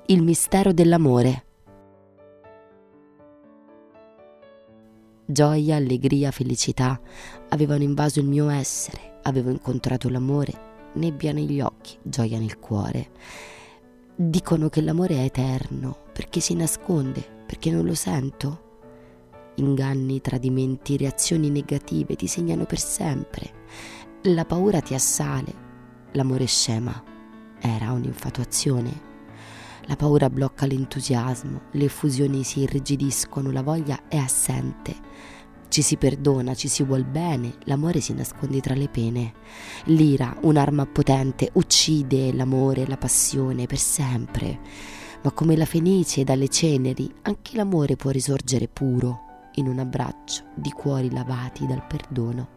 Il mistero dell'amore. Gioia, allegria, felicità avevano invaso il mio essere. Avevo incontrato l'amore, nebbia negli occhi, gioia nel cuore. Dicono che l'amore è eterno perché si nasconde, perché non lo sento. Inganni, tradimenti, reazioni negative ti segnano per sempre. La paura ti assale. L'amore scema. Era un'infatuazione. La paura blocca l'entusiasmo, le effusioni si irrigidiscono, la voglia è assente. Ci si perdona, ci si vuol bene, l'amore si nasconde tra le pene. L'ira, un'arma potente, uccide l'amore, la passione per sempre. Ma come la fenice dalle ceneri, anche l'amore può risorgere puro in un abbraccio di cuori lavati dal perdono.